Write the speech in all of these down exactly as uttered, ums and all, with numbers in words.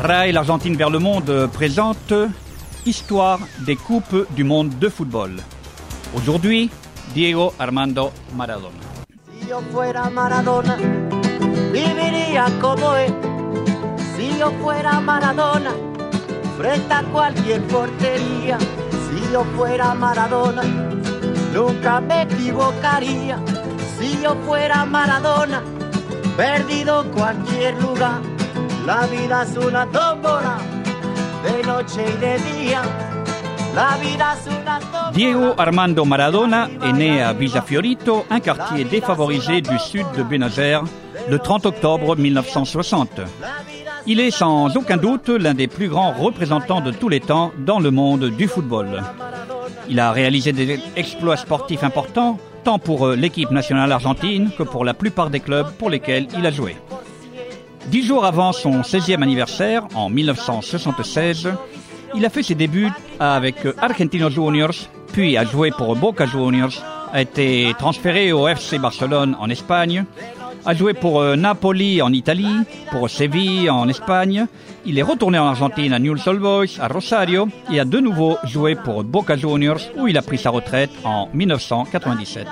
R A I, l'Argentine vers le monde présente Histoire des Coupes du monde de football. Aujourd'hui, Diego Armando Maradona. Si yo fuera Maradona, viviría como él. Si yo fuera Maradona, frente a cualquier portería. Si yo fuera Maradona, nunca me equivocaría. Si yo fuera Maradona, perdido cualquier lugar. La vida es una tómbola, de noche y de día. La vida es una tómbola. Diego Armando Maradona est né à Villa Fiorito, un quartier défavorisé du sud de Buenos Aires, le trente octobre mille neuf cent soixante. Il est sans aucun doute l'un des plus grands représentants de tous les temps dans le monde du football. Il a réalisé des exploits sportifs importants, tant pour l'équipe nationale argentine que pour la plupart des clubs pour lesquels il a joué. Dix jours avant son seizième anniversaire, en mille neuf cent soixante-seize, il a fait ses débuts avec Argentinos Juniors, puis a joué pour Boca Juniors, a été transféré au F C Barcelone en Espagne, a joué pour Napoli en Italie, pour Séville en Espagne. Il est retourné en Argentine à Newell's Old Boys, à Rosario, et a de nouveau joué pour Boca Juniors, où il a pris sa retraite en mille neuf cent quatre-vingt-dix-sept.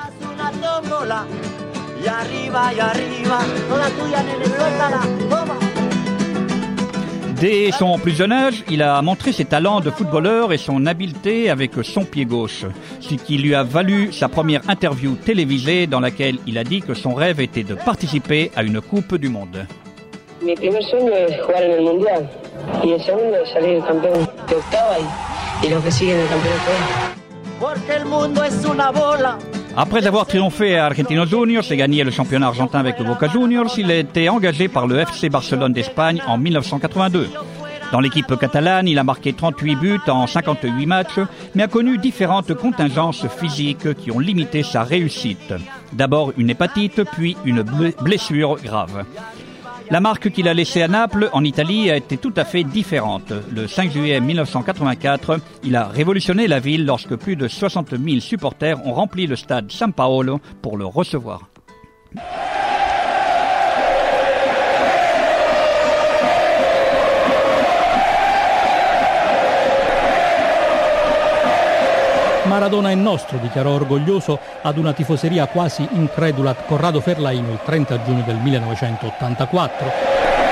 Dès son plus jeune âge, il a montré ses talents de footballeur et son habileté avec son pied gauche, ce qui lui a valu sa première interview télévisée dans laquelle il a dit que son rêve était de participer à une Coupe du Monde. Mi primer sueño es jugar en el Mundial y el segundo es salir campeón de octava y, y los que siguen el campeonato. Porque el mundo es una bola. Après avoir triomphé à Argentinos Juniors et gagné le championnat argentin avec le Boca Juniors, il a été engagé par le F C Barcelone d'Espagne en mille neuf cent quatre-vingt-deux. Dans l'équipe catalane, il a marqué trente-huit buts en cinquante-huit matchs, mais a connu différentes contingences physiques qui ont limité sa réussite. D'abord une hépatite, puis une blessure grave. La marque qu'il a laissée à Naples, en Italie, a été tout à fait différente. Le cinq juillet mille neuf cent quatre-vingt-quatre, il a révolutionné la ville lorsque plus de soixante mille supporters ont rempli le stade San Paolo pour le recevoir. Maradona è nostro, dichiarò orgoglioso ad una tifoseria quasi incredula Corrado Ferlaino il trenta giugno del millenovecentottantaquattro.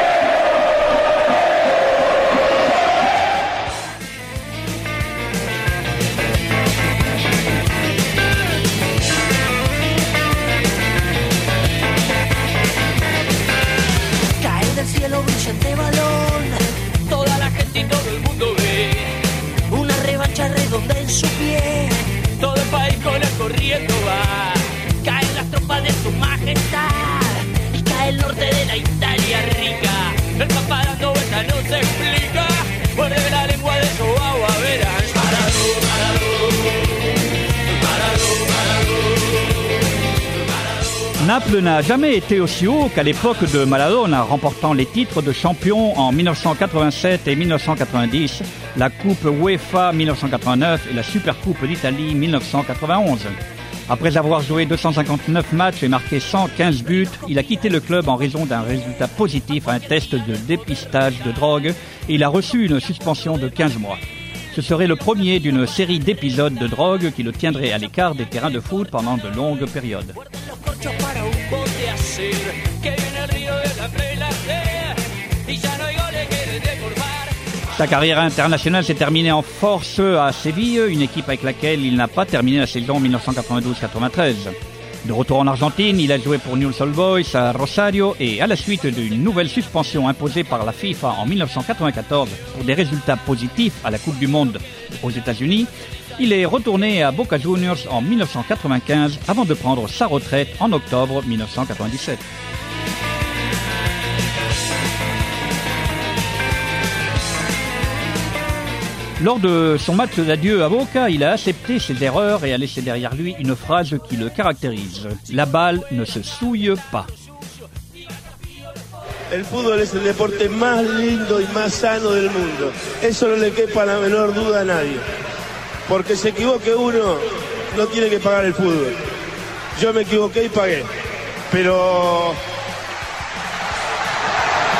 Cae del cielo brillante balón, toda la gente y todo el mundo ve una revancha redonda en su pie. Todo el país con él corriendo va. Caen las tropas de su majestad y cae el norte de la Italia rica. El papá dando vueltas no se explica. Muerde la lengua de su agua, verán. Maradona, Naples n'a jamais été aussi haut qu'à l'époque de Maradona, remportant les titres de champion en mille neuf cent quatre-vingt-sept et mille neuf cent quatre-vingt-dix, la Coupe UEFA mille neuf cent quatre-vingt-neuf et la Supercoupe d'Italie mille neuf cent quatre-vingt-onze. Après avoir joué deux cent cinquante-neuf matchs et marqué cent quinze buts, il a quitté le club en raison d'un résultat positif à un test de dépistage de drogue et il a reçu une suspension de quinze mois. Ce serait le premier d'une série d'épisodes de drogue qui le tiendraient à l'écart des terrains de foot pendant de longues périodes. Sa carrière internationale s'est terminée en force à Séville, une équipe avec laquelle il n'a pas terminé la saison mille neuf cent quatre-vingt-douze quatre-vingt-treize. De retour en Argentine, il a joué pour Newell's Old Boys à Rosario et à la suite d'une nouvelle suspension imposée par la FIFA en mille neuf cent quatre-vingt-quatorze pour des résultats positifs à la Coupe du Monde aux États-Unis, il est retourné à Boca Juniors en mille neuf cent quatre-vingt-quinze avant de prendre sa retraite en octobre mille neuf cent quatre-vingt-dix-sept. Lors de son match d'adieu à Boca, il a accepté ses erreurs et a laissé derrière lui une phrase qui le caractérise. La balle ne se souille pas. El fútbol es el deporte más lindo y más sano del mundo. Eso no le quepa la menor duda a nadie. Porque se equivoque uno, no tiene que pagar el fútbol. Yo me equivoqué y pagué. Pero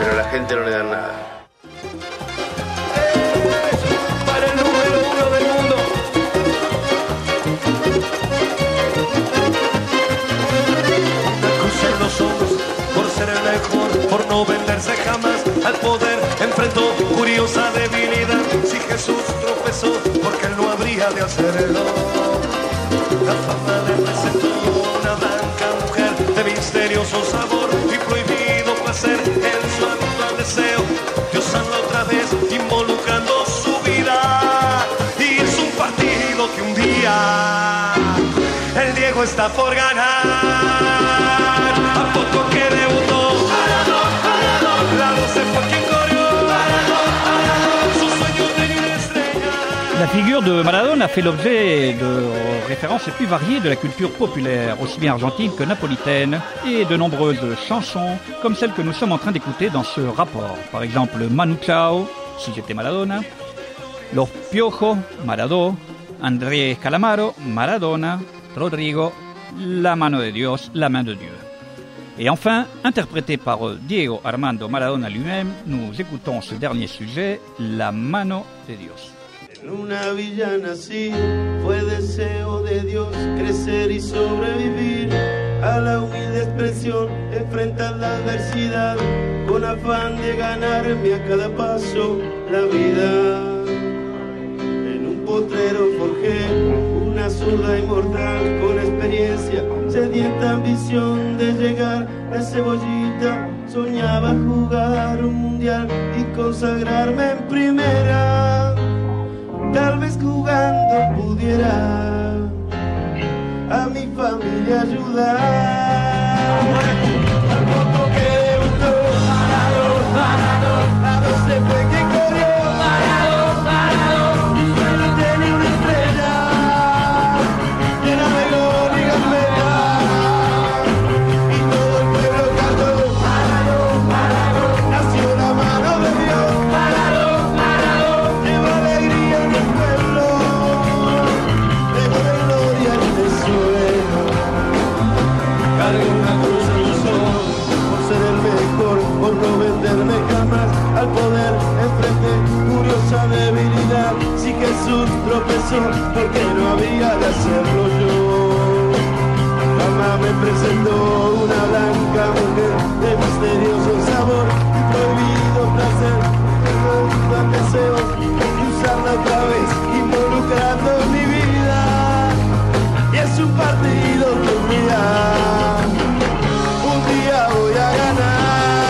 pero a la gente no le dan nada. Para el número uno del mundo. Una cruz en los hombros, por ser el mejor, por no venderse jamás al poder, enfrentó curiosa debilidad. Si Jesús tropezó, porque él no habría de hacerlo. La fama le presentó una blanca mujer de misterioso sabor y prohibido placer en su actual deseo de usarla otra vez, involucrando su vida. Y es un partido que un día el Diego está por ganar. A poco que debutó, la voz se fue quien corrió, su sueño tenía una estrella. La figure de Maradona fait l'objet de références les plus variées de la culture populaire, aussi bien argentine que napolitaine, et de nombreuses chansons comme celle que nous sommes en train d'écouter dans ce rapport. Par exemple, Manu Chao, Si j'étais Maradona, Los Piojos, Maradó, Andrés Calamaro, Maradona, Rodrigo, La mano de Dios, La main de Dieu. Et enfin, interprété par Diego Armando Maradona lui-même, nous écoutons ce dernier sujet, La mano de Dios. En una villa nací, fue deseo de Dios crecer y sobrevivir a la humilde expresión, enfrentar la adversidad con afán de ganarme a cada paso la vida. En un potrero forjé una zurda inmortal con experiencia, sedienta ambición de llegar a cebollita. Soñaba jugar un mundial y consagrarme en primera. Tal vez jugando pudiera a mi familia ayudar. Al poco que debutó, Maradó, Maradó, a dos se fue quien corrió, Maradó, Maradó, mi sueño tenía una estrella llena de gol y gambeta, y todo el pueblo cantó, Maradó, Maradó, nació la mano de Dios, Maradó, Maradó, lleva alegría en el pueblo, lleva de gloria en el suelo. Cargué una cruz en los ojos por ser el mejor, por no venderme jamás al poder. Enfrenté curiosa debilidad. Si Jesús tropezó, porque no había de hacerlo yo. Mamá me presentó una blanca mujer de misterioso sabor y prohibido placer. Tengo deseos de usarla otra vez, involucrando mi vida. Y es un partido que un día, un día voy a ganar.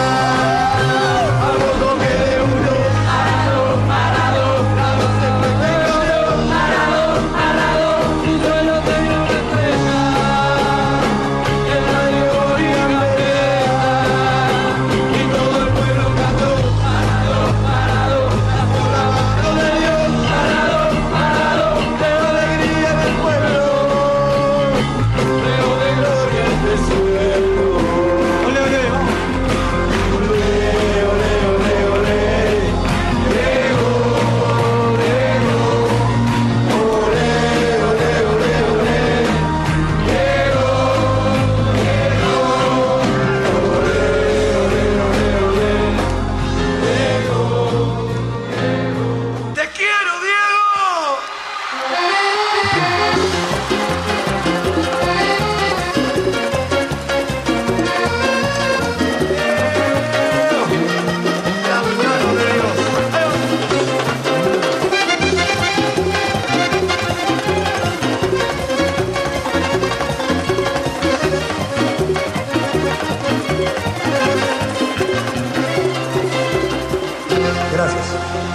A poco que debutó, Maradó, Maradó, a dos se fue quien corrió, Maradó, Maradó, y yo no tenía una estrella llena de gol y gambeta, y todo el pueblo cantó, Maradó, Maradó, nació la mano de Dios, Maradó, Maradó, de alegría en el pueblo, veo de gloria en el suelo. Ole, ole, vamos. Ole, ole, ole, ole. Diego, Diego. Ole, ole, ole, ole. Diego, Diego. Ole, ole, ole, ole. Diego, Diego. ¡Te quiero, Diego! La mano de Dios. Gracias.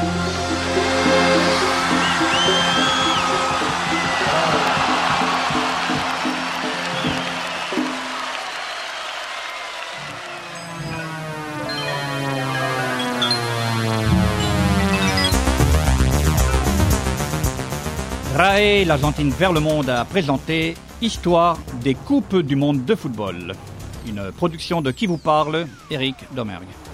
R A E, l'Argentine vers le monde, a présenté Histoire des Coupes du monde de football. Une production de Qui vous parle, Éric Domergue.